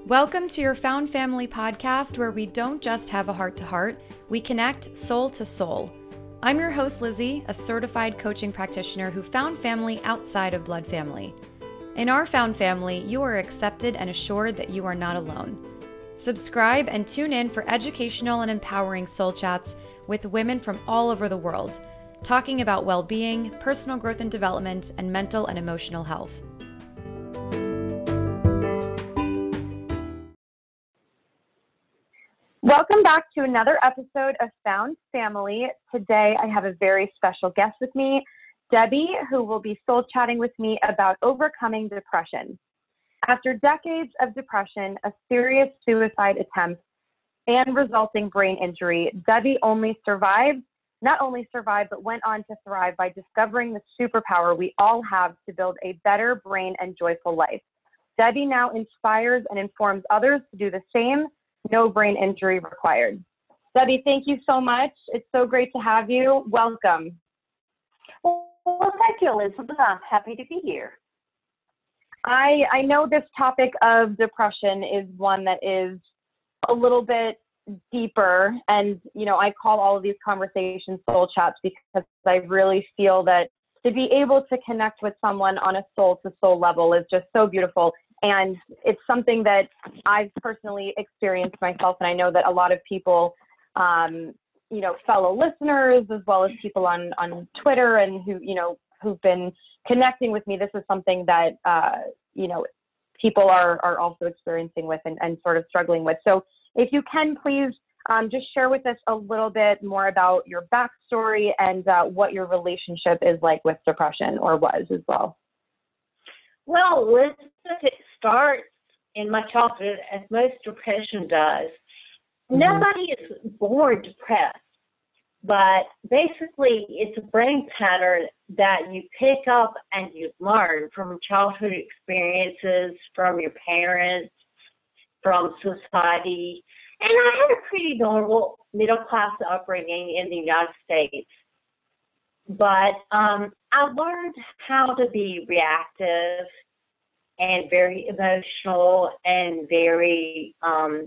Welcome to your Found Family podcast, where we don't just have a heart-to-heart, we connect soul to soul. I'm your host, Lizzie, a certified coaching practitioner who found family outside of blood family. In our Found Family, you are accepted and assured that you are not alone. Subscribe and tune in for educational and empowering soul chats with women from all over the world, talking about well-being, personal growth and development, and mental and emotional health. Welcome back to another episode of Found Family. Today I have a very special guest with me, Debbie, who will be soul chatting with me about overcoming depression. After decades of depression, a serious suicide attempt, and resulting brain injury, Debbie not only survived, but went on to thrive by discovering the superpower we all have to build a better brain and joyful life. Debbie now inspires and informs others to do the same. No brain injury required. Debbie, thank you so much. It's so great to have you. Welcome. Well, thank you, Elizabeth. I'm happy to be here. I know this topic of depression is one that is a little bit deeper, and I call all of these conversations soul chats because I really feel that to be able to connect with someone on a soul-to-soul level is just so beautiful. And it's something that I've personally experienced myself, and I know that a lot of people, fellow listeners, as well as people on Twitter and who've been connecting with me, this is something that, people are also experiencing with and sort of struggling with. So if you can, please just share with us a little bit more about your backstory and what your relationship is like with depression, or was as well. Well, Elizabeth, it starts in my childhood, as most depression does. Mm-hmm. Nobody is born depressed, but basically it's a brain pattern that you pick up and you learn from childhood experiences, from your parents, from society. And I had a pretty normal middle-class upbringing in the United States. But I learned how to be reactive and very emotional and very,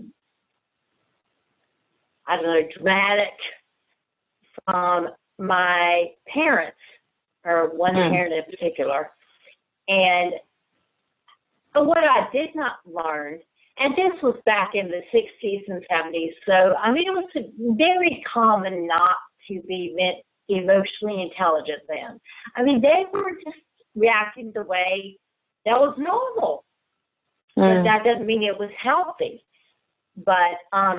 dramatic from my parents, or one parent in particular. And what I did not learn, and this was back in the 60s and 70s, so, it was very common not to be emotionally intelligent then. They were just reacting the way that was normal. But that doesn't mean it was healthy. But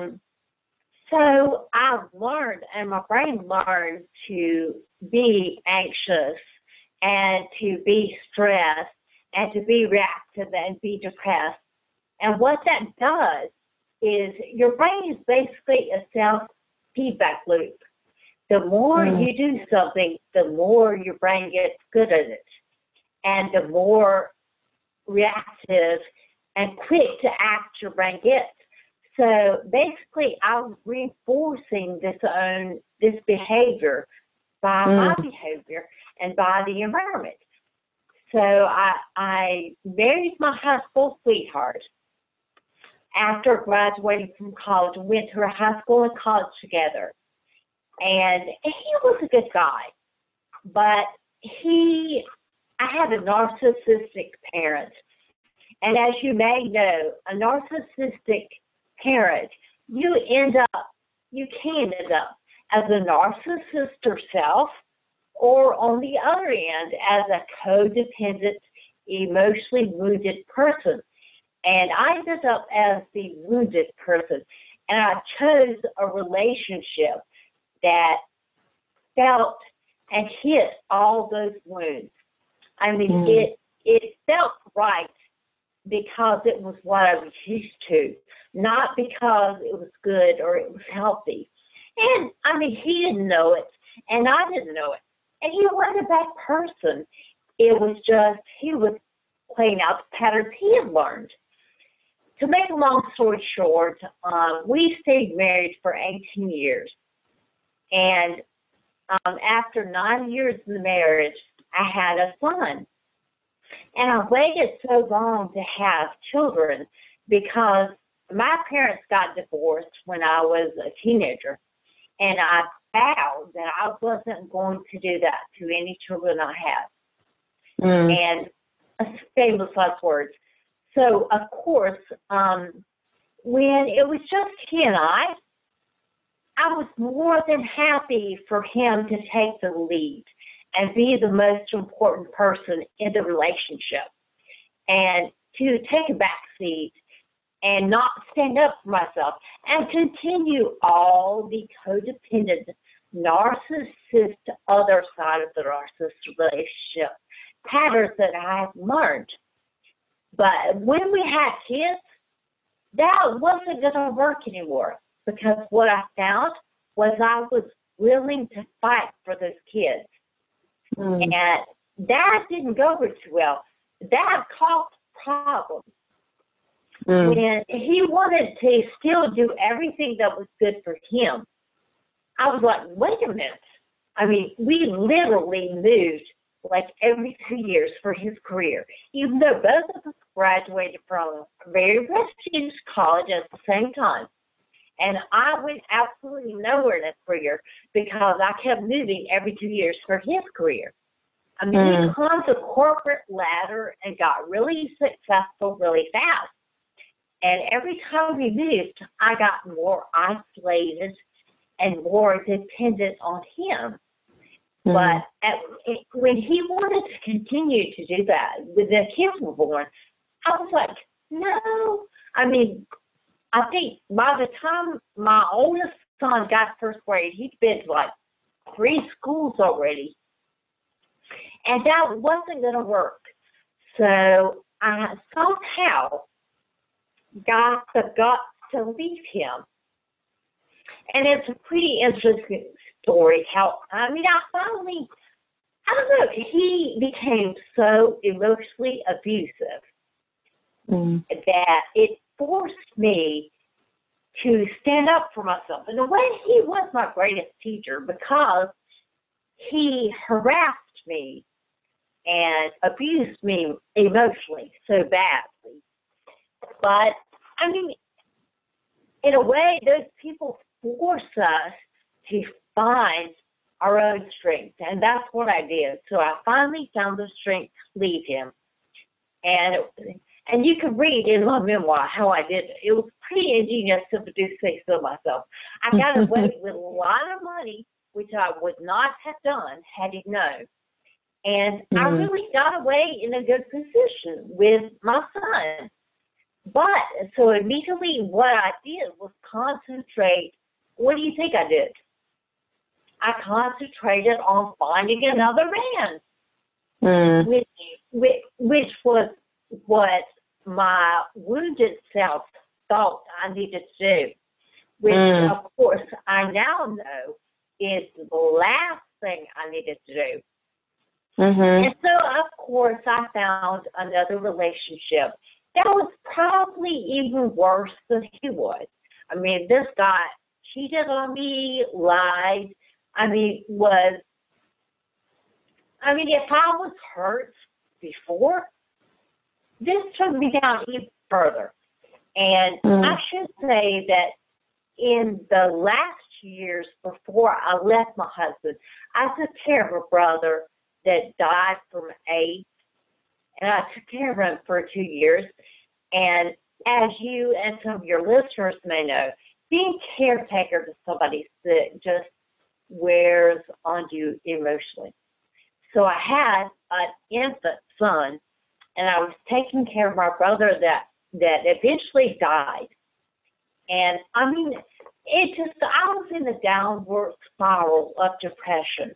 so I learned, and my brain learned, to be anxious and to be stressed and to be reactive and be depressed. And what that does is your brain is basically a self-feedback loop. The more you do something, the more your brain gets good at it, and the more reactive and quick to act your brain gets. So basically, I was reinforcing this behavior by my behavior and by the environment. So I married my high school sweetheart. After graduating from college, we went to high school and college together. And he was a good guy, but I had a narcissistic parent. And as you may know, a narcissistic parent, you can end up as a narcissist herself, or on the other end, as a codependent, emotionally wounded person. And I ended up as the wounded person. And I chose a relationship that felt and hit all those wounds. It felt right because it was what I was used to, not because it was good or it was healthy. And he didn't know it, and I didn't know it. And he wasn't a bad person. It was just he was playing out the patterns he had learned. To make a long story short, we stayed married for 18 years. And after 9 years in the marriage, I had a son. And I waited so long to have children because my parents got divorced when I was a teenager, and I vowed that I wasn't going to do that to any children I had. And famous last words. So, of course, when it was just he and I was more than happy for him to take the lead and be the most important person in the relationship, and to take a back seat and not stand up for myself and continue all the codependent, narcissist, other side of the narcissist relationship patterns that I have learned. But when we had kids, that wasn't going to work anymore, because what I found was I was willing to fight for those kids. And that didn't go over too well. That caused problems. When he wanted to still do everything that was good for him, I was like, wait a minute. I mean, we literally moved like every 2 years for his career, even though both of us graduated from a very prestigious college at the same time. And I went absolutely nowhere in that career because I kept moving every 2 years for his career. I mean, he climbed the corporate ladder and got really successful really fast. And every time we moved, I got more isolated and more dependent on him. But when he wanted to continue to do that, when the kids were born, I was like, no. I mean, I think by the time my oldest son got first grade, he'd been to like 3 schools already. And that wasn't going to work. So I somehow got the guts to leave him. And it's a pretty interesting story how, I don't know, he became so emotionally abusive that it forced me to stand up for myself. In a way, he was my greatest teacher because he harassed me and abused me emotionally so badly. But, I mean, in a way, those people force us to find our own strength, and that's what I did. So I finally found the strength to leave him. And you can read in my memoir how I did it. It was pretty ingenious, if I do say so myself. I got away with a lot of money, which I would not have done had he known. And I really got away in a good position with my son. But, so immediately what I did was concentrate. What do you think I did? I concentrated on finding another man, which was what my wounded self thought I needed to do, which, of course, I now know is the last thing I needed to do. And so, of course, I found another relationship that was probably even worse than he was. I mean, this guy cheated on me, lied. If I was hurt before, this took me down even further. And I should say that in the last years before I left my husband, I took care of a brother that died from AIDS, and I took care of him for 2 years. And as you and some of your listeners may know, being caretaker to somebody sick just wears on you emotionally. So I had an infant son, and I was taking care of my brother that eventually died. And I was in a downward spiral of depression.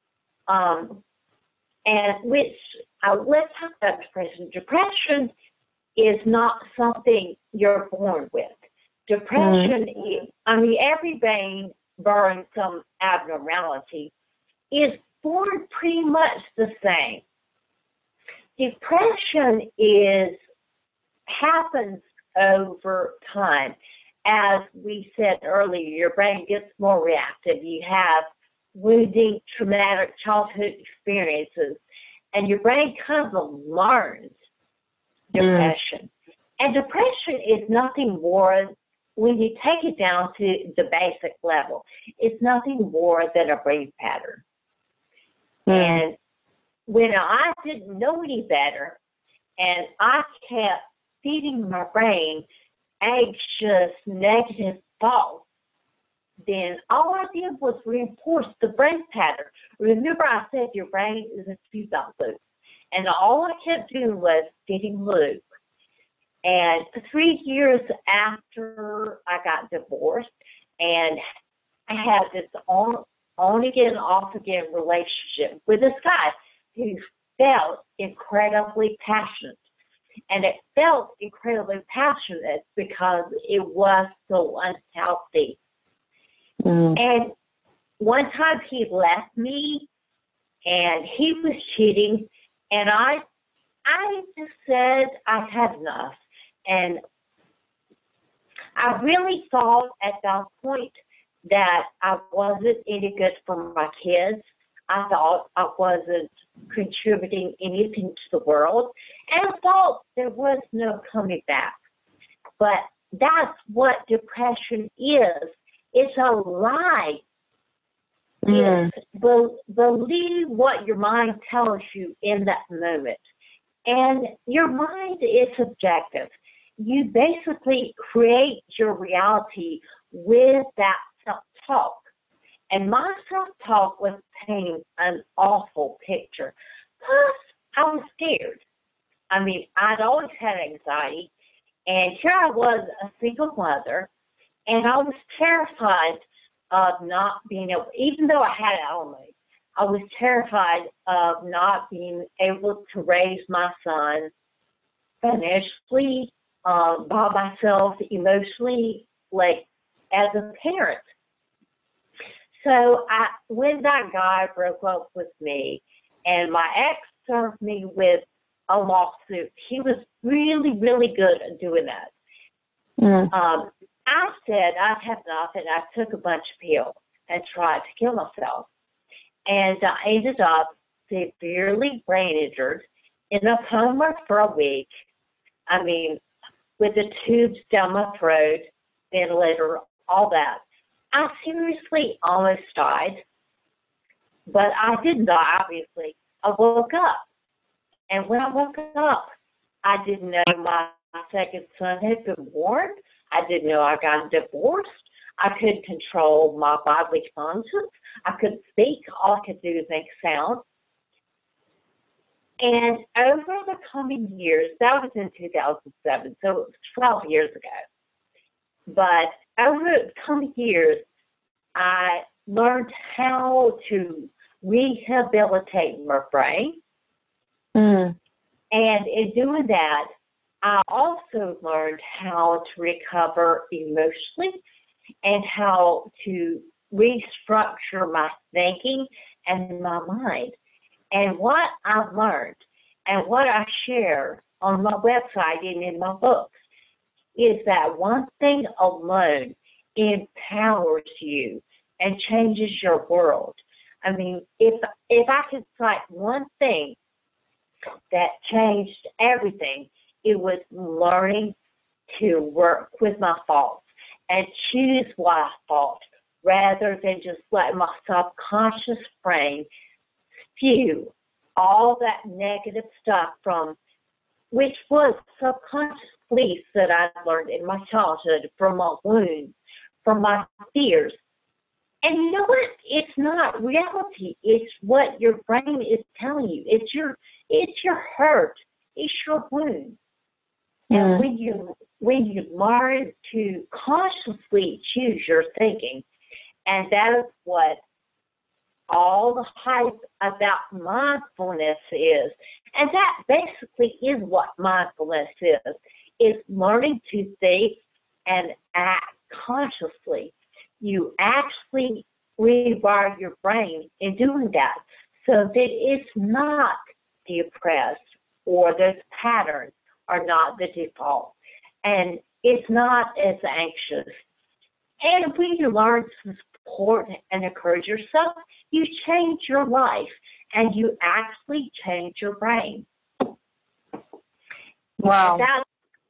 Let's talk about depression. Depression is not something you're born with. Depression is, every brain barring some abnormality is born pretty much the same. Depression happens over time. As we said earlier, your brain gets more reactive. You have wounding, traumatic childhood experiences, and your brain kind of learns depression. And depression is nothing more, when you take it down to the basic level, it's nothing more than a brain pattern. And when I didn't know any better, and I kept feeding my brain anxious, negative thoughts, then all I did was reinforce the brain pattern. Remember, I said your brain is a feedback loop. And all I kept doing was feeding loop. And 3 years after I got divorced, and I had this on again, off again relationship with this guy who felt incredibly passionate. And it felt incredibly passionate because it was so unhealthy. And one time he left me, and he was cheating, and I just said I had enough. And I really thought at that point that I wasn't any good for my kids. I thought I wasn't contributing anything to the world, and I thought there was no coming back. But that's what depression is. It's a lie. It's believe what your mind tells you in that moment. And your mind is subjective. You basically create your reality with that self-talk. And my self-talk was painting an awful picture. Plus, I was scared. I mean, I'd always had anxiety. And here I was, a single mother, and I was terrified of not being able, even though I had alimony, I was terrified of not being able to raise my son financially, by myself, emotionally, like as a parent. So when that guy broke up with me, and my ex served me with a lawsuit, he was really, really good at doing that. I said I'd have enough, and I took a bunch of pills and tried to kill myself. And I ended up severely brain injured in a coma for a week. I mean, with the tubes down my throat, ventilator, all that. I seriously almost died, but I didn't die, obviously. I woke up. And when I woke up, I didn't know my second son had been born. I didn't know I got divorced. I couldn't control my bodily functions. I couldn't speak. All I could do is make sound. And over the coming years, that was in 2007, so it was 12 years ago. But over the coming years, I learned how to rehabilitate my brain. And in doing that, I also learned how to recover emotionally and how to restructure my thinking and my mind. And what I've learned and what I share on my website and in my books is that one thing alone empowers you and changes your world. I mean, if I could cite one thing that changed everything, it was learning to work with my thoughts and choose what I thought rather than just let my subconscious brain spew all that negative stuff from, which was subconscious beliefs that I learned in my childhood, from my wounds, from my fears. And you know what? It's not reality. It's what your brain is telling you. It's your hurt. It's your wound. And when you learn to consciously choose your thinking, and that is what all the hype about mindfulness is, and that basically is what mindfulness is learning to think and act consciously. You actually rewire your brain in doing that so that it's not depressed, or those patterns are not the default, and it's not as anxious. And when you learn to support and encourage yourself, you change your life and you actually change your brain. Wow. That's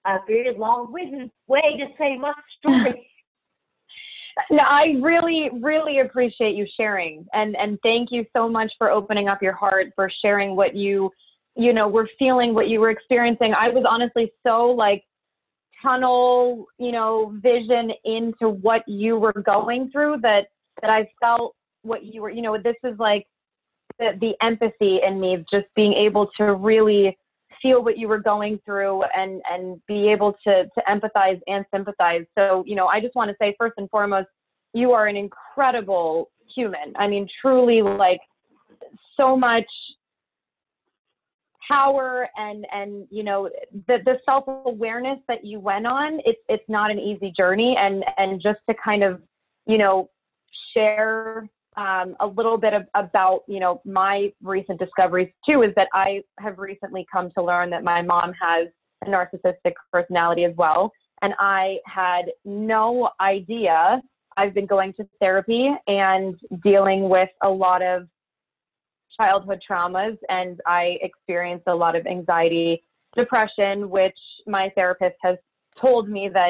a very long-winded way to say my story. No, I really, really appreciate you sharing. And thank you so much for opening up your heart, for sharing what you were feeling, what you were experiencing. I was honestly so like tunnel, vision into what you were going through that I felt what you were, this is like the empathy in me, just being able to really feel what you were going through and be able to empathize and sympathize. So, I just want to say first and foremost, you are an incredible human. I mean, truly, like, so much power and the self-awareness that you went on. It's not an easy journey, and just to kind of, share a little bit about, my recent discoveries too, is that I have recently come to learn that my mom has a narcissistic personality as well. And I had no idea. I've been going to therapy and dealing with a lot of childhood traumas, and I experienced a lot of anxiety, depression, which my therapist has told me that,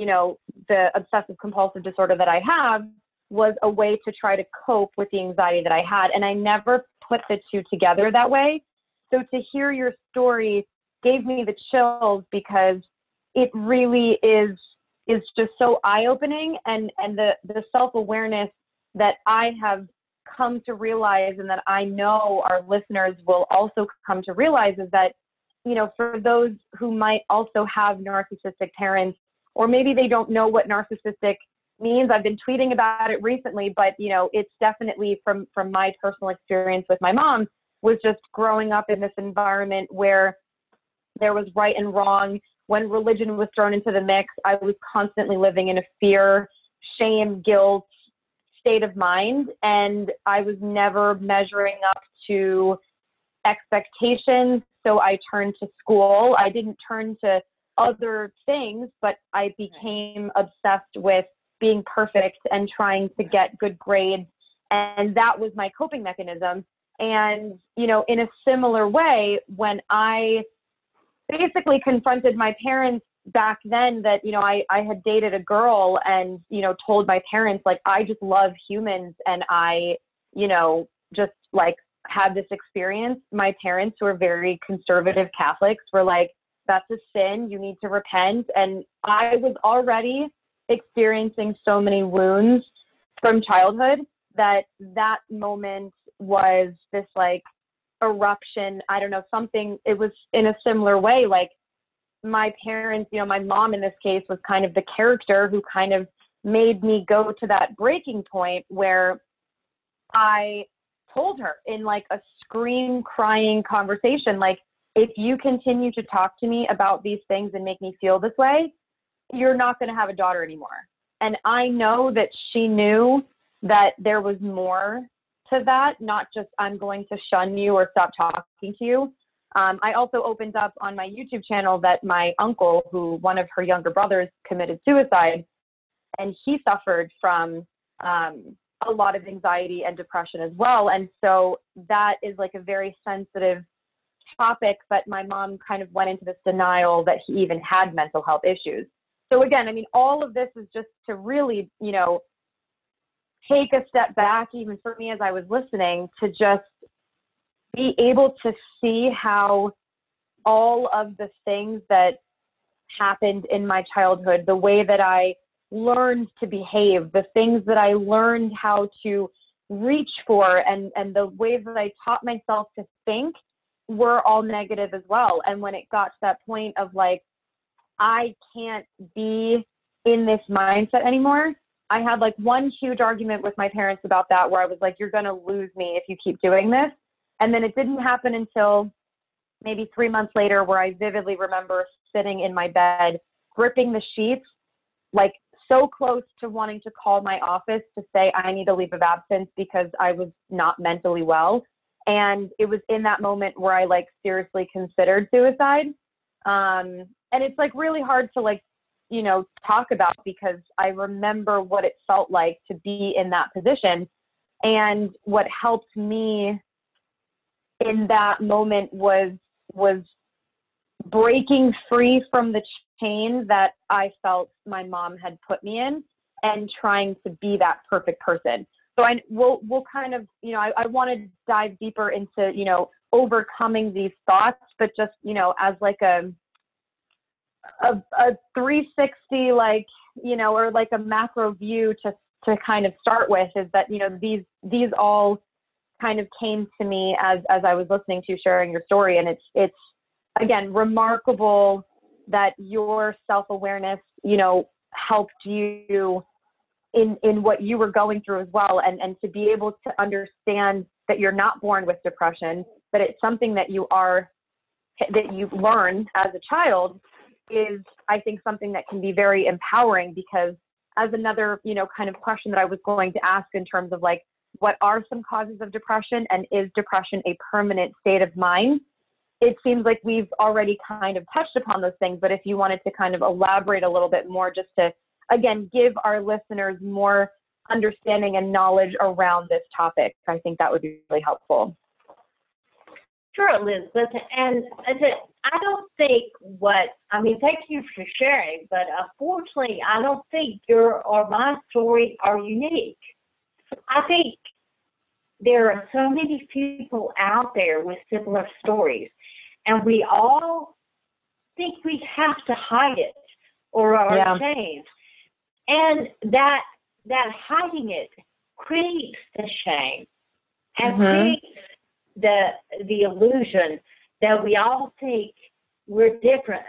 the obsessive compulsive disorder that I have was a way to try to cope with the anxiety that I had. And I never put the two together that way. So to hear your story gave me the chills, because it really is just so eye-opening, and the self-awareness that I have come to realize, and that I know our listeners will also come to realize, is that, for those who might also have narcissistic parents, or maybe they don't know what narcissistic means. I've been tweeting about it recently, but it's definitely from my personal experience with my mom, was just growing up in this environment where there was right and wrong. When religion was thrown into the mix, I was constantly living in a fear, shame, guilt state of mind, and I was never measuring up to expectations. So I turned to school. I didn't turn to other things, but I became obsessed with being perfect and trying to get good grades. And that was my coping mechanism. And, in a similar way, when I basically confronted my parents back then that, I had dated a girl and, told my parents, like, I just love humans. And I, just like had this experience. My parents, who are very conservative Catholics, were like, that's a sin. You need to repent. And I was already experiencing so many wounds from childhood that moment was this like eruption. I don't know, something, it was in a similar way. Like my parents, my mom in this case was kind of the character who kind of made me go to that breaking point where I told her in like a scream crying conversation, like, if you continue to talk to me about these things and make me feel this way, you're not going to have a daughter anymore. And I know that she knew that there was more to that, not just I'm going to shun you or stop talking to you. I also opened up on my YouTube channel that my uncle, who one of her younger brothers committed suicide, and he suffered from a lot of anxiety and depression as well. And so that is like a very sensitive topic, but my mom kind of went into this denial that he even had mental health issues. So again, I mean, all of this is just to really, take a step back, even for me as I was listening, to just be able to see how all of the things that happened in my childhood, the way that I learned to behave, the things that I learned how to reach for, and the ways that I taught myself to think were all negative as well. And when it got to that point of like, I can't be in this mindset anymore, I had like one huge argument with my parents about that, where I was like, you're going to lose me if you keep doing this. And then it didn't happen until maybe 3 months later, where I vividly remember sitting in my bed, gripping the sheets, like so close to wanting to call my office to say I need a leave of absence because I was not mentally well. And it was in that moment where I like seriously considered suicide. And it's like really hard to like, talk about, because I remember what it felt like to be in that position. And what helped me in that moment was breaking free from the chains that I felt my mom had put me in and trying to be that perfect person. So we'll kind of, I want to dive deeper into, overcoming these thoughts, but just, as like a 360, like, or like a macro view to kind of start with, is that, these all kind of came to me as I was listening to you sharing your story. And it's again, remarkable that your self-awareness, helped you in what you were going through as well. And to be able to understand that you're not born with depression, but it's something that you learn as a child, is, I think, something that can be very empowering. Because as another, kind of question that I was going to ask in terms of like, what are some causes of depression, and is depression a permanent state of mind? It seems like we've already kind of touched upon those things, but if you wanted to kind of elaborate a little bit more, just to, again, give our listeners more understanding and knowledge around this topic, I think that would be really helpful. Sure, Elizabeth. And I don't think thank you for sharing, but unfortunately, I don't think your or my stories are unique. I think there are so many people out there with similar stories, and we all think we have to hide it or are ashamed. And that hiding it creates the shame and creates the illusion that we all think we're different.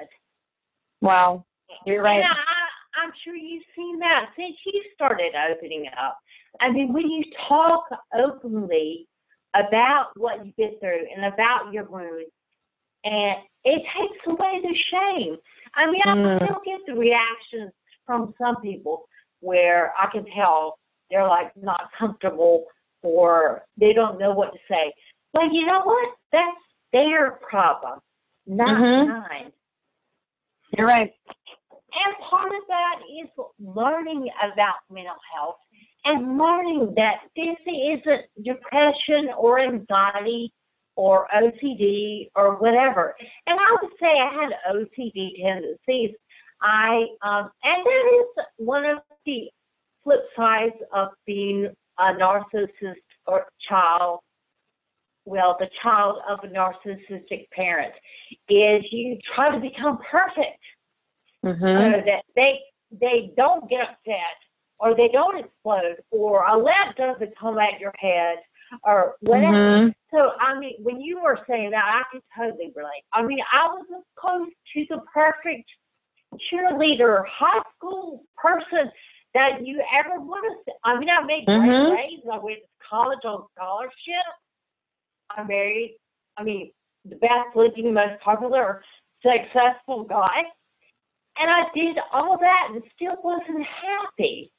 Wow, you're right. And I'm sure you've seen that since you started opening up. I mean, when you talk openly about what you've been through and about your wounds, and it takes away the shame. I mean, I still get the reactions from some people where I can tell they're like not comfortable or they don't know what to say. But you know what? That's their problem, not mine. You're right. And part of that is learning about mental health and learning that this isn't depression or anxiety or OCD or whatever. And I would say I had OCD tendencies. And that is one of the flip sides of being a narcissist or child. Well, the child of a narcissistic parent is you try to become perfect so that they don't get upset or they don't explode or a lead doesn't come at your head or whatever. So, I mean, when you were saying that, I can totally relate. I mean, I was as close to the perfect cheerleader, high school person that you ever would have seen. I mean, I made great grades. I went to college on scholarship. I married, the best looking, most popular, successful guy. And I did all that and still wasn't happy.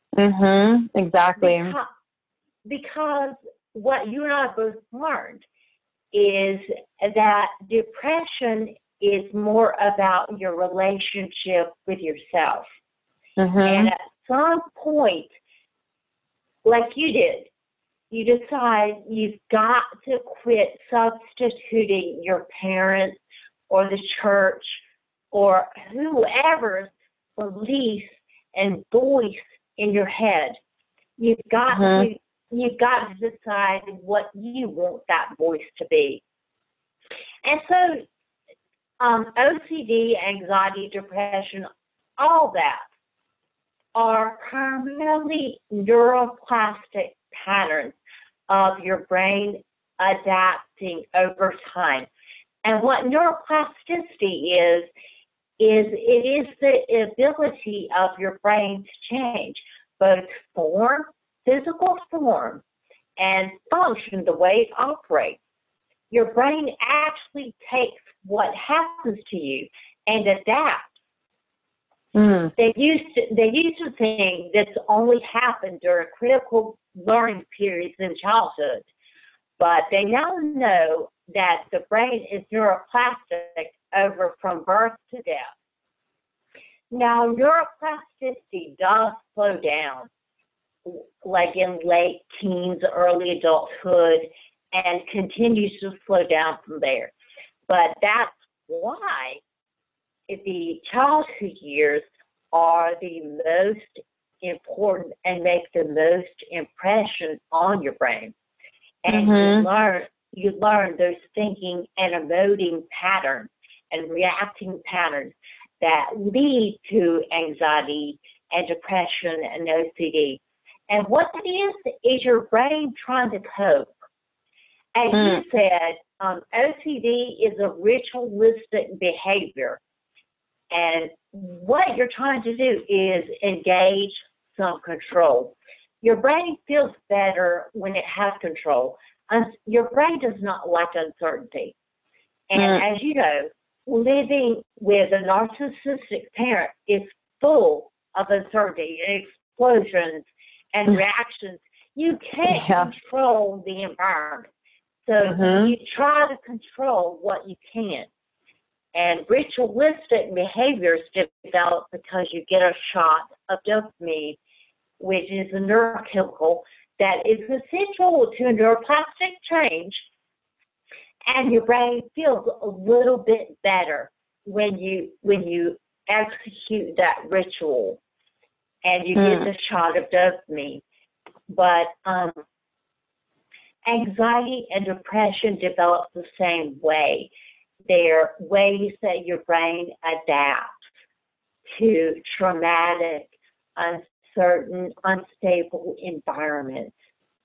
Exactly. Because what you and I both learned is that depression is more about your relationship with yourself. And at some point, like you did, you decide you've got to quit substituting your parents or the church or whoever's belief and voice in your head. You've got to decide what you want that voice to be. And so OCD, anxiety, depression, all that are primarily neuroplastic patterns of your brain adapting over time. And what neuroplasticity is it is the ability of your brain to change both form, physical form, and function the way it operates. Your brain actually takes what happens to you and adapts. They used to think this only happened during critical learning periods in childhood, but they now know that the brain is neuroplastic over from birth to death. Now, neuroplasticity does slow down, like in late teens, early adulthood, and continues to slow down from there. But that's why the childhood years are the most important and make the most impression on your brain. And you learn those thinking and emoting patterns and reacting patterns that lead to anxiety and depression and OCD. And what that is your brain trying to cope. As you said, OCD is a ritualistic behavior. And what you're trying to do is engage some control. Your brain feels better when it has control. Your brain does not like uncertainty. And as you know, living with a narcissistic parent is full of uncertainty and explosions and reactions. You can't control the environment. So you try to control what you can. And ritualistic behaviors develop because you get a shot of dopamine, which is a neurochemical that is essential to neuroplastic change. And your brain feels a little bit better when you execute that ritual and you get the shot of dopamine. But anxiety and depression develop the same way. They're ways that your brain adapts to traumatic, uncertain, unstable environments.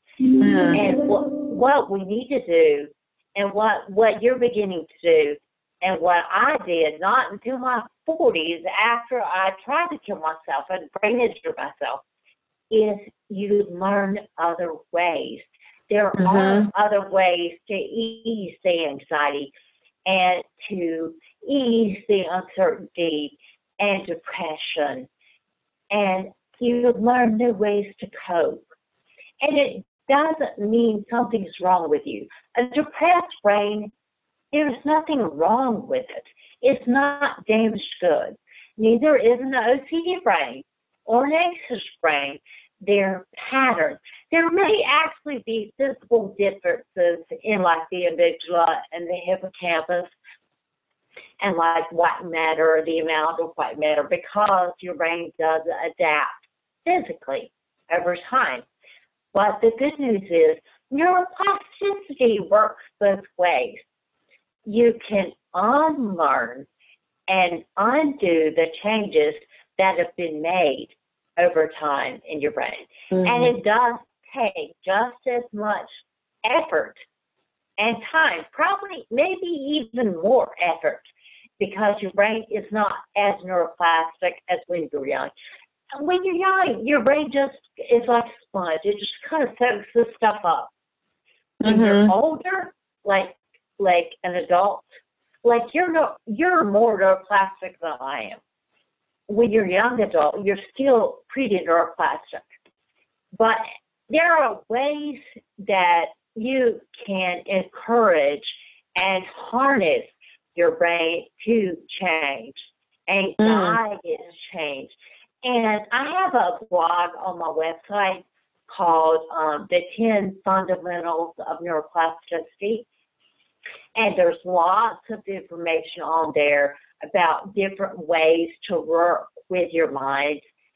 And what we need to do, and what you're beginning to do, and what I did not until my 40s after I tried to kill myself and brain injured myself, is you learn other ways. There are other ways to ease the anxiety and to ease the uncertainty and depression. And you learn new ways to cope. And it doesn't mean something's wrong with you. A depressed brain, there's nothing wrong with it. It's not damaged goods. Neither is an OCD brain or an anxious brain. They're patterns. There may actually be physical differences in like the amygdala and the hippocampus and like white matter, or the amount of white matter, because your brain does adapt physically over time. But the good news is neuroplasticity works both ways. You can unlearn and undo the changes that have been made over time in your brain. And it does take just as much effort and time, probably maybe even more effort, because your brain is not as neuroplastic as when you're young. And when you're young, your brain just is like a sponge. It just kind of soaks this stuff up. When you're older, like an adult, like you're more neuroplastic than I am. When you're a young adult, you're still pretty neuroplastic. But there are ways that you can encourage and harness your brain to change and guide it to change. And I have a blog on my website called The 10 Fundamentals of Neuroplasticity. And there's lots of information on there about different ways to work with your mind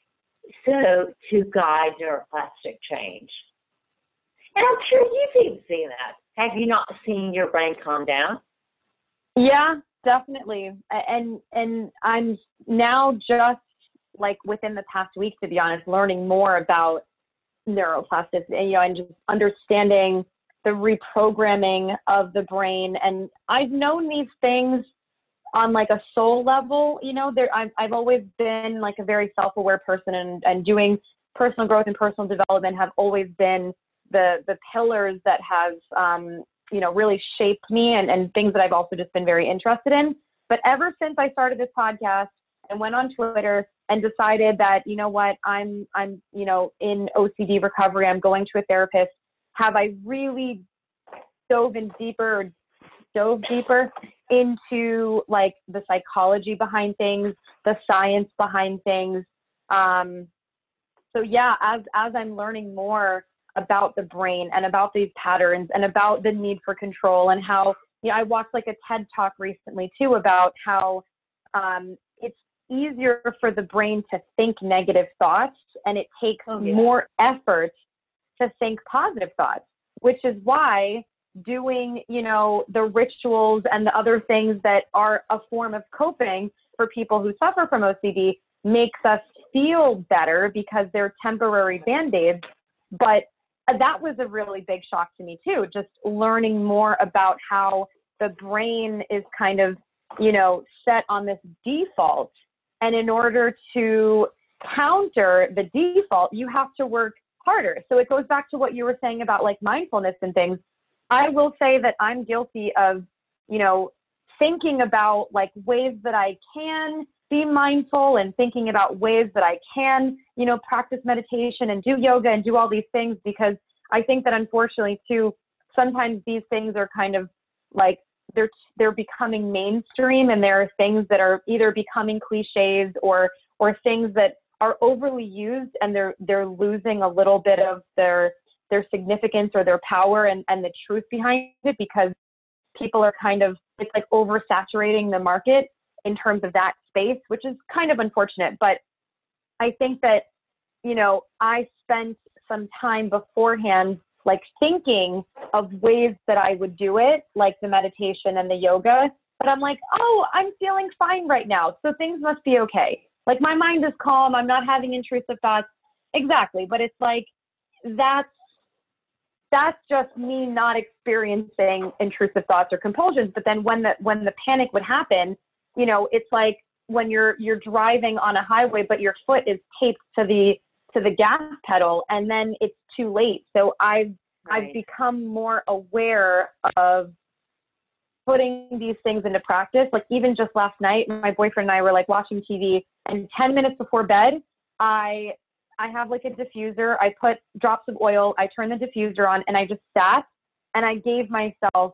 so to guide neuroplastic change. And I'm sure you've even seen that. Have you not seen your brain calm down? Yeah, definitely. And I'm now just like within the past week, to be honest, learning more about neuroplasticity, and just understanding the reprogramming of the brain. And I've known these things on like a soul level, I've always been like a very self-aware person, and doing personal growth and personal development have always been the pillars that have, really shaped me, and things that I've also just been very interested in. But ever since I started this podcast and went on Twitter and decided that, you know what, I'm in OCD recovery, I'm going to a therapist, have I really dove deeper into like the psychology behind things, the science behind things. So yeah, as I'm learning more about the brain and about these patterns and about the need for control and how I watched like a TED talk recently too about how it's easier for the brain to think negative thoughts, and it takes more effort to think positive thoughts, which is why doing, the rituals and the other things that are a form of coping for people who suffer from OCD makes us feel better because they're temporary Band-Aids. But that was a really big shock to me too, just learning more about how the brain is kind of, set on this default. And in order to counter the default, you have to work harder. So it goes back to what you were saying about like mindfulness and things. I will say that I'm guilty of, thinking about like ways that I can be mindful and thinking about ways that I can, practice meditation and do yoga and do all these things, because I think that unfortunately too, sometimes these things are kind of like, they're becoming mainstream, and there are things that are either becoming cliches or things that are overly used, and they're losing a little bit of their significance or their power and the truth behind it, because people are kind of, it's like oversaturating the market in terms of that space, which is kind of unfortunate. But I think that, I spent some time beforehand, like thinking of ways that I would do it, like the meditation and the yoga. But I'm like, oh, I'm feeling fine right now, so things must be okay. Like my mind is calm. I'm not having intrusive thoughts. Exactly. But it's like, that's just me not experiencing intrusive thoughts or compulsions. But then when the panic would happen, it's like when you're driving on a highway, but your foot is taped to the gas pedal, and then it's too late. So I've become more aware of putting these things into practice. Like even just last night, my boyfriend and I were like watching TV, and 10 minutes before bed, I have like a diffuser. I put drops of oil, I turned the diffuser on, and I just sat and I gave myself,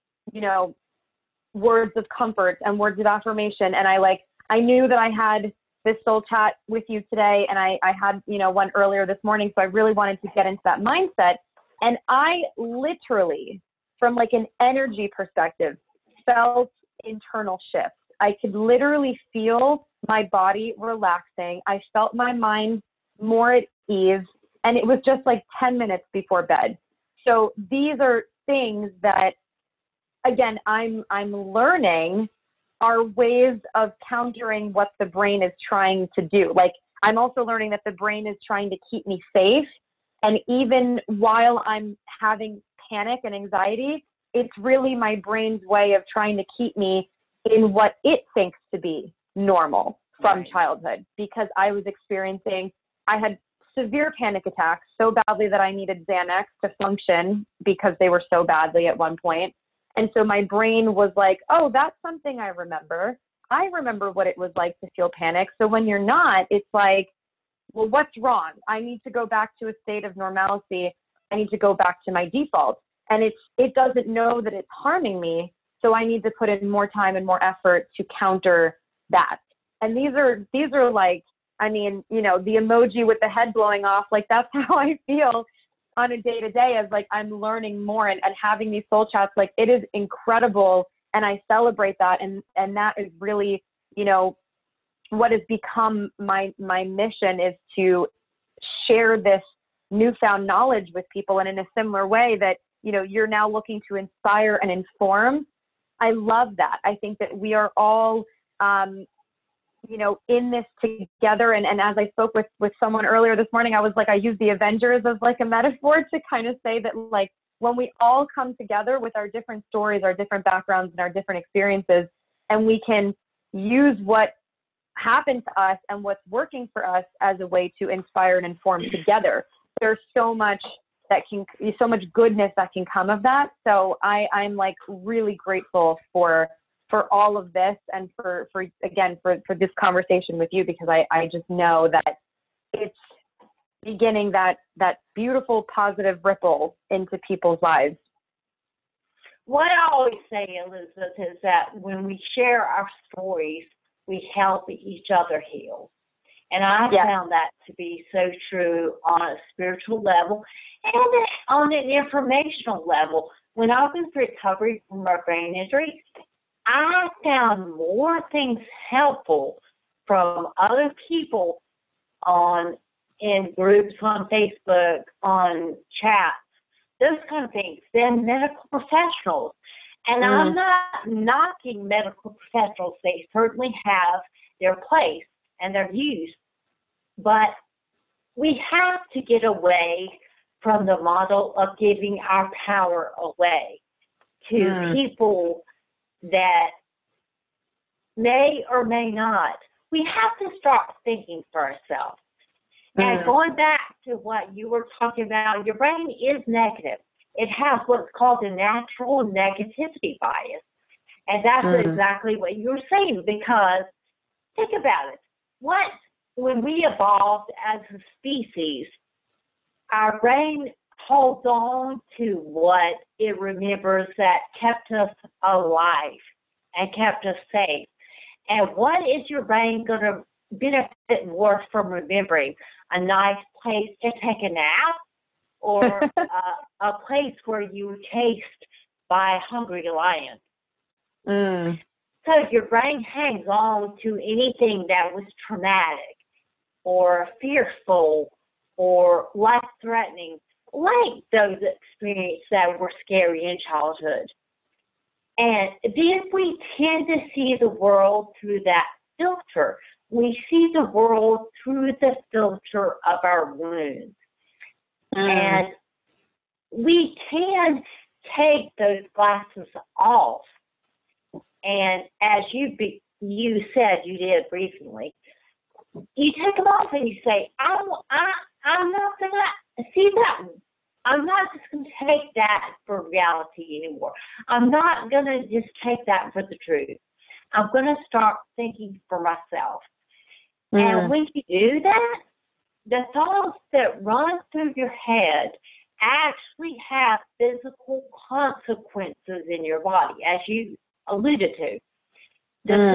words of comfort and words of affirmation. And I knew that I had this soul chat with you today, and I had, one earlier this morning. So I really wanted to get into that mindset. And I literally, from like an energy perspective, felt internal shifts. I could literally feel my body relaxing. I felt my mind more at ease, and it was just like 10 minutes before bed. So these are things that, again, I'm learning are ways of countering what the brain is trying to do. Like I'm also learning that the brain is trying to keep me safe. And even while I'm having panic and anxiety, it's really my brain's way of trying to keep me in what it thinks to be normal from childhood, because I had severe panic attacks so badly that I needed Xanax to function, because they were so badly at one point. And so my brain was like, oh, that's something I remember. I remember what it was like to feel panic. So when you're not, it's like, well, what's wrong? I need to go back to a state of normalcy. I need to go back to my default. And it doesn't know that it's harming me. So I need to put in more time and more effort to counter that. And these are like, I mean, the emoji with the head blowing off, like that's how I feel on a day-to-day, as like I'm learning more and having these soul chats. Like it is incredible, and I celebrate that, and that is really, what has become my mission, is to share this newfound knowledge with people. And in a similar way that, you're now looking to inspire and inform. I love that. I think that we are all, in this together. And as I spoke with someone earlier this morning, I was like, I use the Avengers as like a metaphor to kind of say that, like, when we all come together with our different stories, our different backgrounds, and our different experiences, and we can use what happened to us and what's working for us as a way to inspire and inform together, there's so much goodness that can come of that. So I'm like really grateful for all of this, and for this conversation with you, because I just know that it's beginning that beautiful positive ripple into people's lives. What I always say, Elizabeth, is that when we share our stories, we help each other heal. And I found that to be so true on a spiritual level and on an informational level, when I was recovering from a brain injury, I found more things helpful from other people in groups on Facebook, on chats, those kind of things, than medical professionals. And I'm not knocking medical professionals. They certainly have their place and their views. But we have to get away from the model of giving our power away to people that may or may not. We have to start thinking for ourselves. And going back to what you were talking about, your brain is negative. It has what's called a natural negativity bias. And that's exactly what you were saying, because think about it. When we evolved as a species, our brain holds on to what it remembers that kept us alive and kept us safe. And what is your brain going to benefit more from remembering? A nice place to take a nap, or a place where you were chased by a hungry lion? So your brain hangs on to anything that was traumatic or fearful or life-threatening, like those experiences that were scary in childhood. And then we tend to see the world through that filter. We see the world through the filter of our wounds. And we can take those glasses off. And as you said you did recently, you take them off and you say, I'm not going to see that. I'm not just going to take that for reality anymore. I'm not going to just take that for the truth. I'm going to start thinking for myself. And when you do that, the thoughts that run through your head actually have physical consequences in your body, as you alluded to. The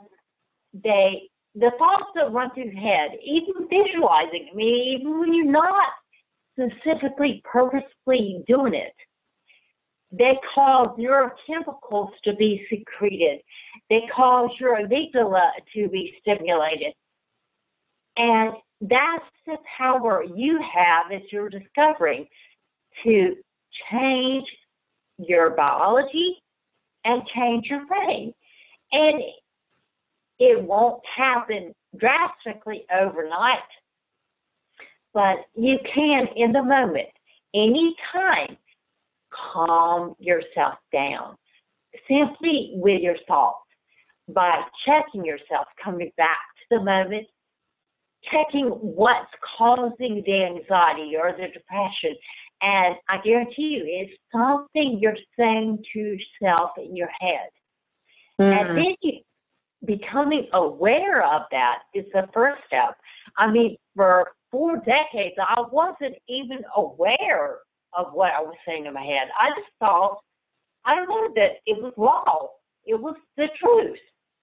thoughts that run through your head, even visualizing, even when you're not specifically, purposely doing it, they cause neurochemicals to be secreted. They cause your amygdala to be stimulated. And that's the power you have, as you're discovering, to change your biology and change your brain. And it won't happen drastically overnight, but you can, in the moment, anytime, calm yourself down, simply with your thoughts, by checking yourself, coming back to the moment, checking what's causing the anxiety or the depression. And I guarantee you, it's something you're saying to yourself in your head. And then becoming aware of that is the first step. I mean, for 4 decades, I wasn't even aware of what I was saying in my head. I just thought, I don't know, that it was law. It was the truth.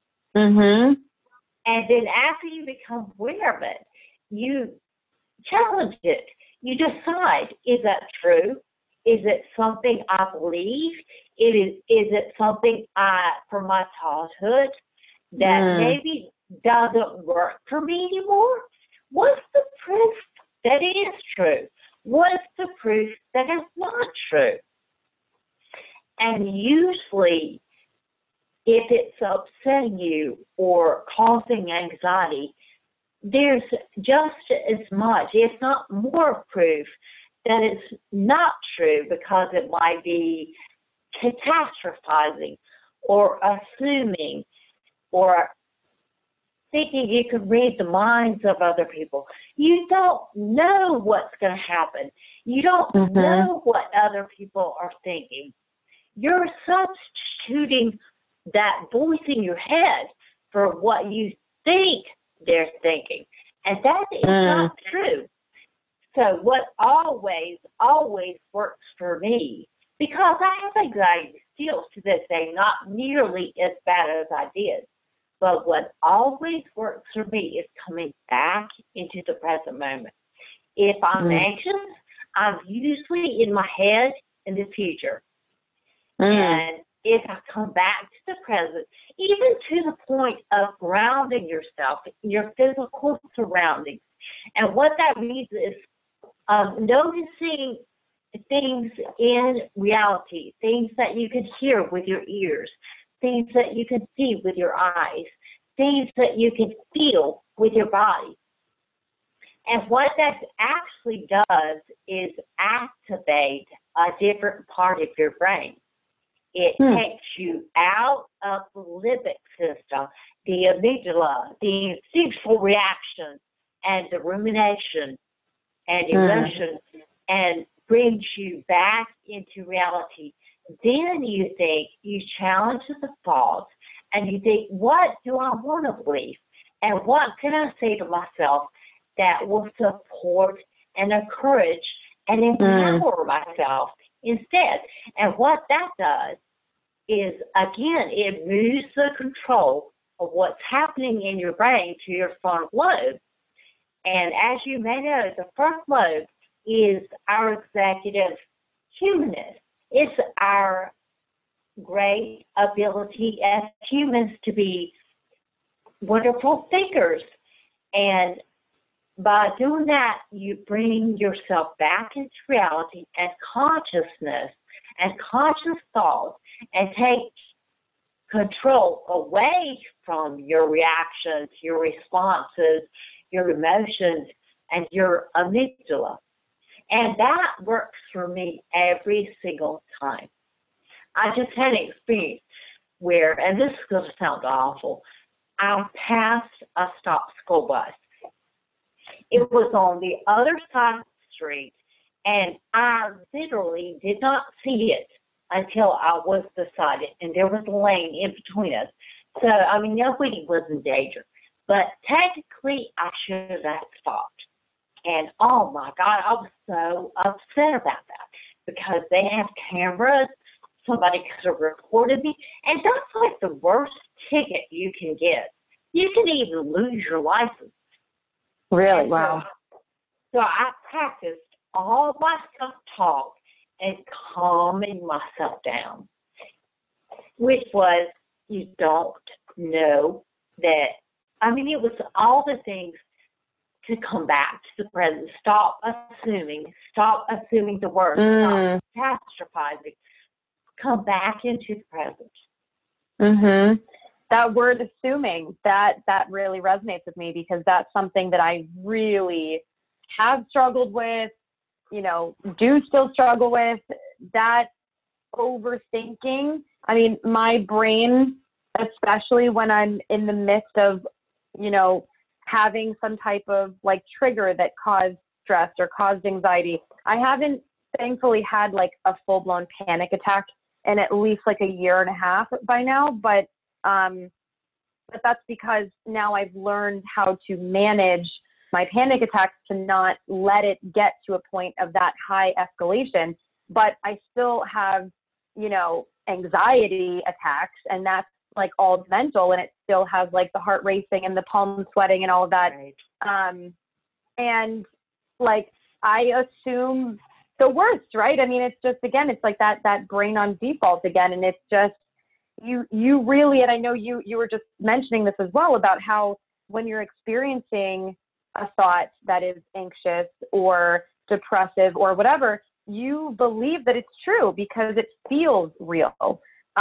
And then after you become aware of it, you challenge it. You decide, is that true? Is it something I believe? Is it something from my childhood that maybe doesn't work for me anymore? What's the proof that it is true? What's the proof that it's not true? And usually, if it's upsetting you or causing anxiety, there's just as much, if not more, proof that it's not true, because it might be catastrophizing or assuming or thinking you can read the minds of other people. You don't know what's going to happen. You don't know what other people are thinking. You're substituting that voice in your head for what you think they're thinking. And that is not true. So what always works for me, because I have anxiety still to this day, not nearly as bad as I did, but what always works for me is coming back into the present moment. If I'm anxious, I'm usually in my head in the future. And if I come back to the present, even to the point of grounding yourself in your physical surroundings. And what that means is noticing things in reality, things that you can hear with your ears, things that you can see with your eyes, things that you can feel with your body. And what that actually does is activate a different part of your brain. It takes you out of the limbic system, the amygdala, the instinctual reaction, and the rumination and emotions, and brings you back into reality. Then you think, you challenge the thoughts, and you think, what do I want to believe? And what can I say to myself that will support and encourage and empower myself instead? And what that does is, again, it moves the control of what's happening in your brain to your front lobe. And as you may know, the front lobe is our executive humanness. It's our great ability as humans to be wonderful thinkers. And by doing that, you bring yourself back into reality and consciousness and conscious thought, and take control away from your reactions, your responses, your emotions, and your amygdala. And that works for me every single time. I just had an experience where, and this is going to sound awful, I passed a stop school bus. It was on the other side of the street, and I literally did not see it until I was beside it, and there was a lane in between us. So, I mean, nobody was in danger. But technically, I should have stopped. And, oh, my God, I was so upset about that because they have cameras. Somebody could have recorded me. And that's like the worst ticket you can get. You can even lose your license. Really? Wow. So I practiced all my self-talk and calming myself down, which was, you don't know that, I mean, it was all the things to come back to the present. Stop assuming the worst, stop catastrophizing, come back into the present. That word assuming, that really resonates with me, because that's something that I really have struggled with, do still struggle with, that overthinking. I mean, my brain, especially when I'm in the midst of, having some type of like trigger that caused stress or caused anxiety. I haven't thankfully had like a full-blown panic attack in at least like a year and a half by now, but that's because now I've learned how to manage my panic attacks to not let it get to a point of that high escalation. But I still have, anxiety attacks, and that's like all mental, and it still has like the heart racing and the palm sweating and all of that. Right. And like, I assume the worst, right? I mean, it's just, again, it's like that brain on default again. And it's just, you really, and I know you were just mentioning this as well about how when you're experiencing a thought that is anxious or depressive or whatever, you believe that it's true because it feels real.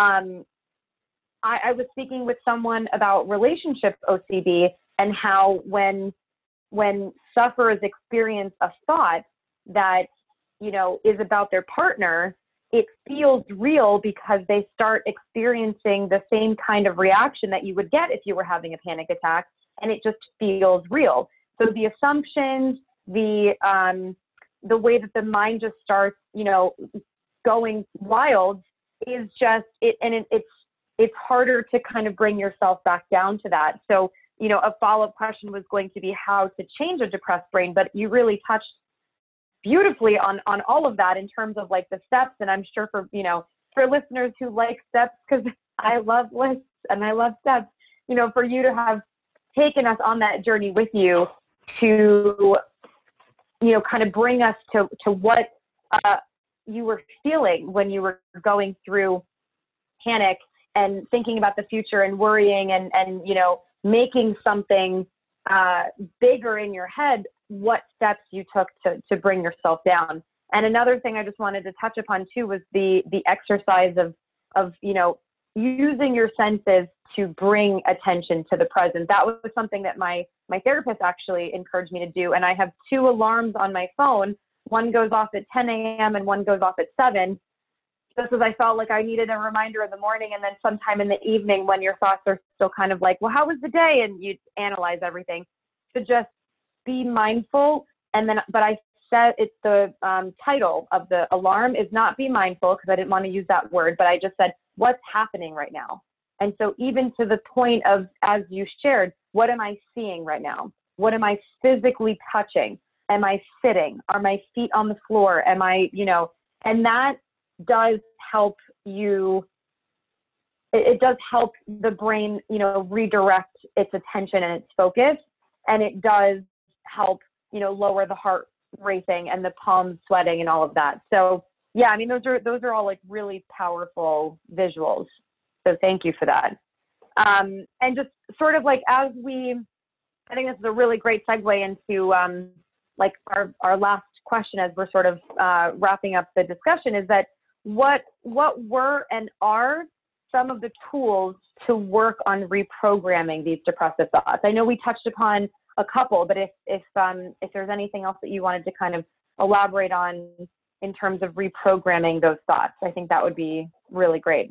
I was speaking with someone about relationship OCD and how when sufferers experience a thought that, is about their partner, it feels real because they start experiencing the same kind of reaction that you would get if you were having a panic attack, and it just feels real. So the assumptions, the way that the mind just starts, going wild is just it, and it's harder to kind of bring yourself back down to that. So, a follow-up question was going to be how to change a depressed brain, but you really touched beautifully on all of that in terms of like the steps. And I'm sure for listeners who like steps, because I love lists and I love steps, for you to have taken us on that journey with you to, kind of bring us to what you were feeling when you were going through panic and thinking about the future and worrying and making something bigger in your head, what steps you took to bring yourself down. And another thing I just wanted to touch upon too was the exercise of using your senses to bring attention to the present. That was something that my therapist actually encouraged me to do. And I have 2 alarms on my phone. One goes off at 10 a.m. and one goes off at 7. Just as I felt like I needed a reminder in the morning, and then sometime in the evening when your thoughts are still kind of like, well, how was the day? And you analyze everything, to just be mindful. And then, but I said it's the title of the alarm is not be mindful, because I didn't want to use that word, but I just said, what's happening right now? And so even to the point of, as you shared, what am I seeing right now? What am I physically touching? Am I sitting? Are my feet on the floor? Am I, and that does help you, it does help the brain, redirect its attention and its focus. And it does help, lower the heart racing and the palms sweating and all of that. So yeah, I mean, those are all like really powerful visuals. So thank you for that. And just sort of like I think this is a really great segue into like our last question as we're sort of wrapping up the discussion, is that what were and are some of the tools to work on reprogramming these depressive thoughts? I know we touched upon a couple, but if there's anything else that you wanted to kind of elaborate on in terms of reprogramming those thoughts, I think that would be really great.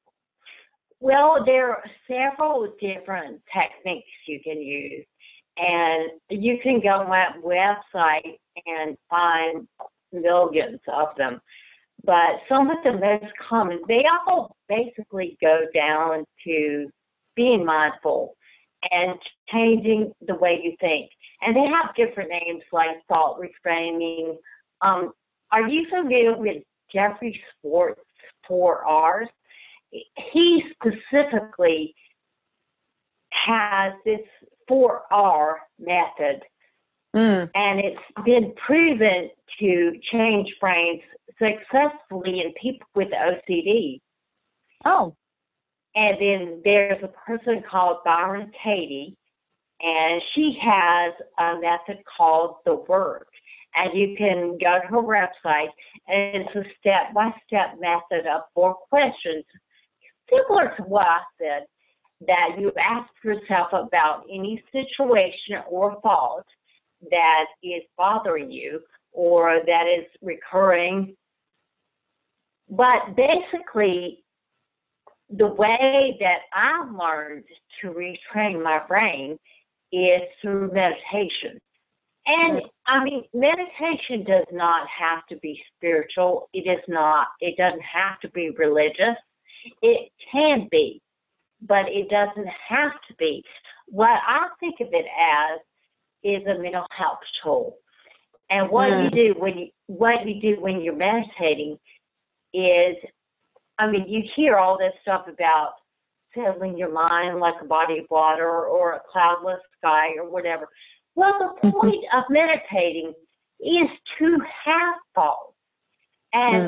Well, there are several different techniques you can use, and you can go on that website and find millions of them. But some of the most common, they all basically go down to being mindful and changing the way you think. And they have different names like thought reframing. Are you familiar with Jeffrey Schwartz's 4 R's? He specifically has this 4R method, and it's been proven to change brains successfully in people with OCD. Oh. And then there's a person called Byron Katie, and she has a method called The Work. And you can go to her website, and it's a step-by-step method of 4 questions, similar to what I said, that you ask yourself about any situation or thought that is bothering you or that is recurring. But basically, the way that I've learned to retrain my brain is through meditation. And I mean, meditation does not have to be spiritual. It doesn't have to be religious. It can be, but it doesn't have to be. What I think of it as is a mental health tool. And what you do when you're meditating is, I mean, you hear all this stuff about settling your mind like a body of water or a cloudless sky or whatever. Well, the point of meditating is to have thoughts and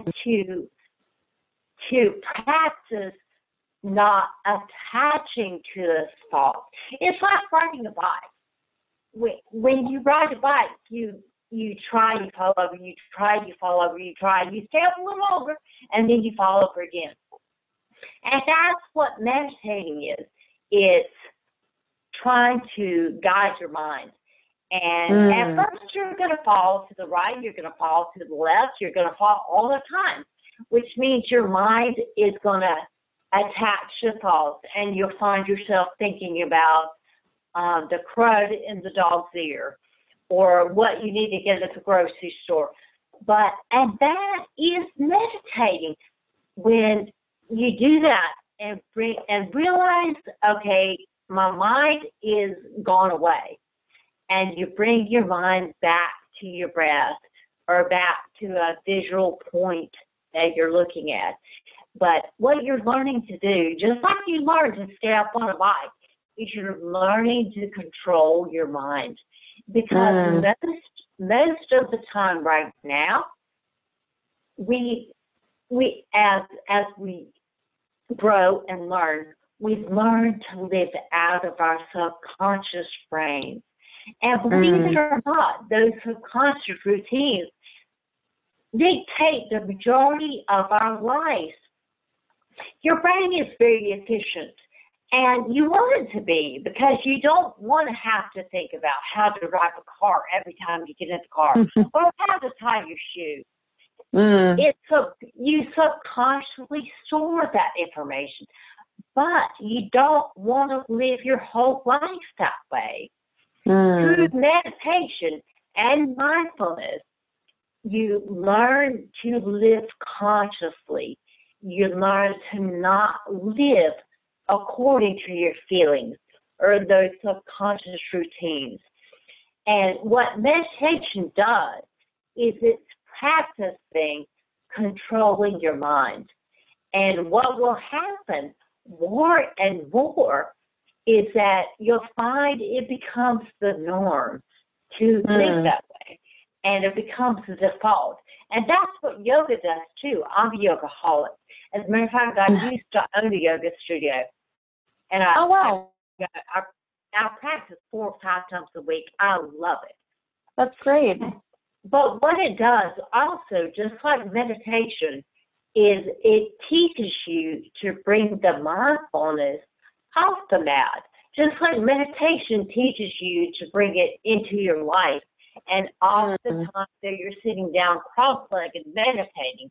to practice not attaching to this thought. It's like riding a bike. When you ride a bike, you try, you fall over, you try, you fall over, you try, you stay up a little longer, and then you fall over again. And that's what meditating is. It's trying to guide your mind. And at first you're going to fall to the right, you're going to fall to the left, you're going to fall all the time, which means your mind is going to attach to thoughts, and you'll find yourself thinking about the crud in the dog's ear or what you need to get at the grocery store. And that is meditating. When you do that and realize, okay, my mind is gone away, and you bring your mind back to your breath or back to a visual point that you're looking at. But what you're learning to do, just like you learn to stay up on a bike, is you're learning to control your mind. Because most of the time right now, as we grow and learn, we learn to live out of our subconscious brain. And believe it or not, those subconscious routines dictate the majority of our life. Your brain is very efficient, and you want it to be, because you don't want to have to think about how to drive a car every time you get in the car or how to tie your shoe. You subconsciously store that information, but you don't want to live your whole life that way. Through meditation and mindfulness, you learn to live consciously. You learn to not live according to your feelings or those subconscious routines. And what meditation does is it's practicing controlling your mind. And what will happen more and more is that you'll find it becomes the norm to think that way. And it becomes the default. And that's what yoga does too. I'm a yogaholic. As a matter of fact, I used to own a yoga studio. And I practice 4 or 5 times a week. I love it. That's great. But what it does also, just like meditation, is it teaches you to bring the mindfulness off the mat. Just like meditation teaches you to bring it into your life. And all the time that you're sitting down cross-legged meditating.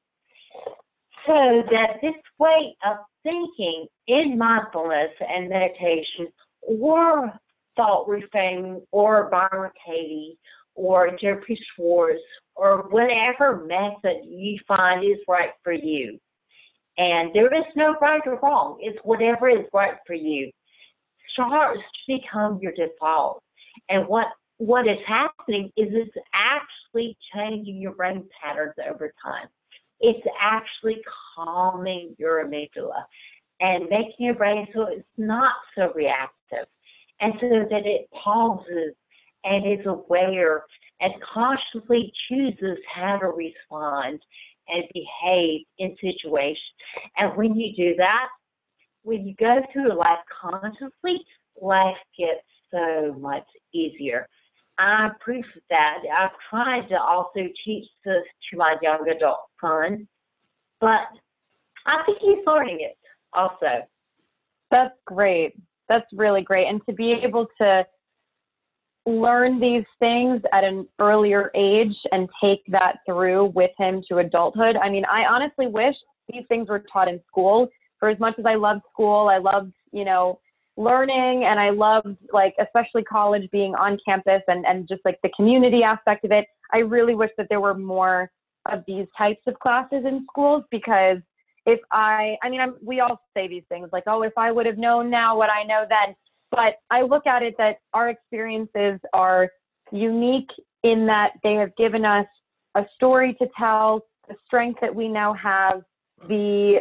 So that this way of thinking in mindfulness and meditation, or thought reframing, or Byron Katie, or Jeffrey Schwartz, or whatever method you find is right for you. And there is no right or wrong. It's whatever is right for you. Starts to become your default. And what is happening is it's actually changing your brain patterns over time. It's actually calming your amygdala and making your brain so it's not so reactive, and so that it pauses and is aware and consciously chooses how to respond and behave in situations. And when you do that, when you go through life consciously, life gets so much easier. I'm proof of that. I've tried to also teach this to my young adult son, but I think he's learning it also. That's great. That's really great. And to be able to learn these things at an earlier age and take that through with him to adulthood. I mean, I honestly wish these things were taught in school. For as much as I loved school, I loved, learning, and I loved, like, especially college, being on campus and just like the community aspect of it. I really wish that there were more of these types of classes in schools, because we all say these things like, oh, if I would have known now what I know then. But I look at it that our experiences are unique in that they have given us a story to tell, the strength that we now have, the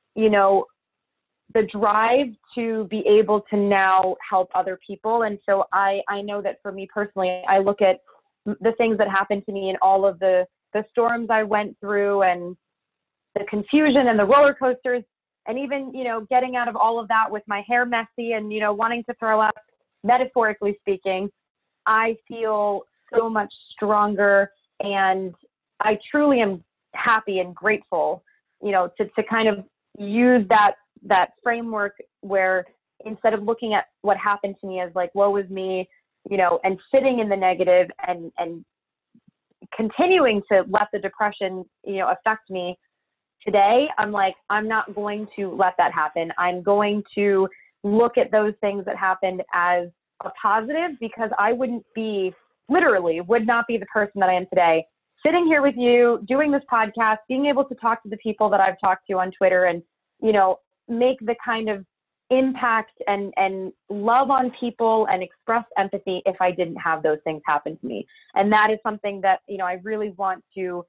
drive to be able to now help other people. And so I know that for me personally, I look at the things that happened to me and all of the storms I went through and the confusion and the roller coasters, and even, getting out of all of that with my hair messy and, wanting to throw up, metaphorically speaking, I feel so much stronger, and I truly am happy and grateful, to kind of use that framework where instead of looking at what happened to me as like, woe is me, and sitting in the negative and continuing to let the depression, affect me, today, I'm like, I'm not going to let that happen. I'm going to look at those things that happened as a positive, because I would not be the person that I am today, sitting here with you, doing this podcast, being able to talk to the people that I've talked to on Twitter and, make the kind of impact and love on people and express empathy if I didn't have those things happen to me. And that is something that, I really want to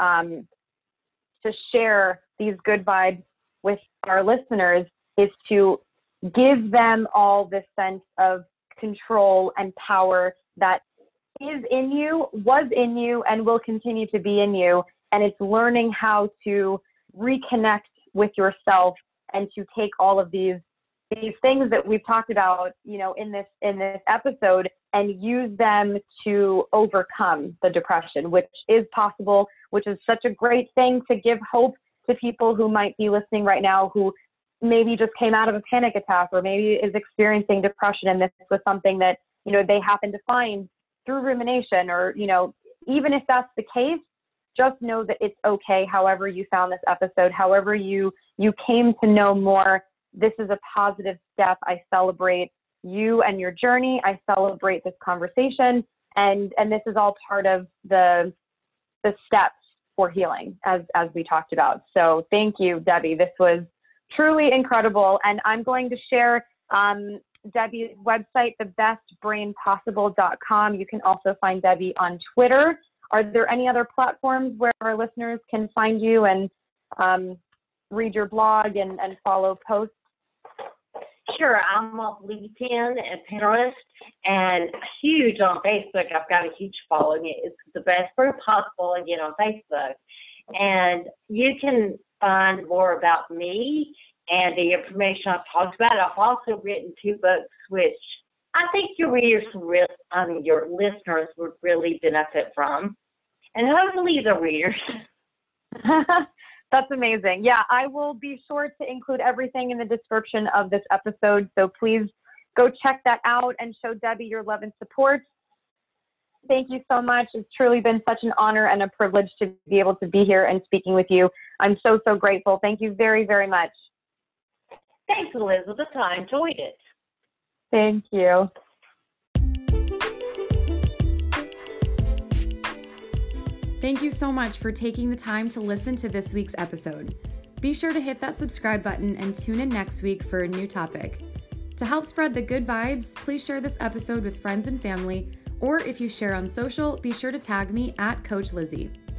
share these good vibes with our listeners, is to give them all this sense of control and power that is in you, was in you, and will continue to be in you. And it's learning how to reconnect with yourself and to take all of these things that we've talked about, in this episode, and use them to overcome the depression, which is possible, which is such a great thing to give hope to people who might be listening right now, who maybe just came out of a panic attack or maybe is experiencing depression. And this was something that, they happen to find through rumination, or, even if that's the case, just know that it's okay. However you found this episode, however you came to know more, this is a positive step. I celebrate you and your journey. I celebrate this conversation. And this is all part of the steps for healing, as we talked about. So thank you, Debbie. This was truly incredible. And I'm going to share Debbie's website, thebestbrainpossible.com. You can also find Debbie on Twitter. Are there any other platforms where our listeners can find you and read your blog and follow posts? Sure, I'm on LinkedIn and Pinterest, and huge on Facebook. I've got a huge following. It's the Best Brain Possible again on Facebook. And you can find more about me and the information I've talked about. I've also written 2 books, which I think your listeners would really benefit from. And hopefully the readers. That's amazing. Yeah, I will be sure to include everything in the description of this episode. So please go check that out and show Debbie your love and support. Thank you so much. It's truly been such an honor and a privilege to be able to be here and speaking with you. I'm so, so grateful. Thank you very, very much. Thanks, Elizabeth. I enjoyed it. Thank you. Thank you so much for taking the time to listen to this week's episode. Be sure to hit that subscribe button and tune in next week for a new topic. To help spread the good vibes, please share this episode with friends and family, or if you share on social, be sure to tag me at Coach Lizzie.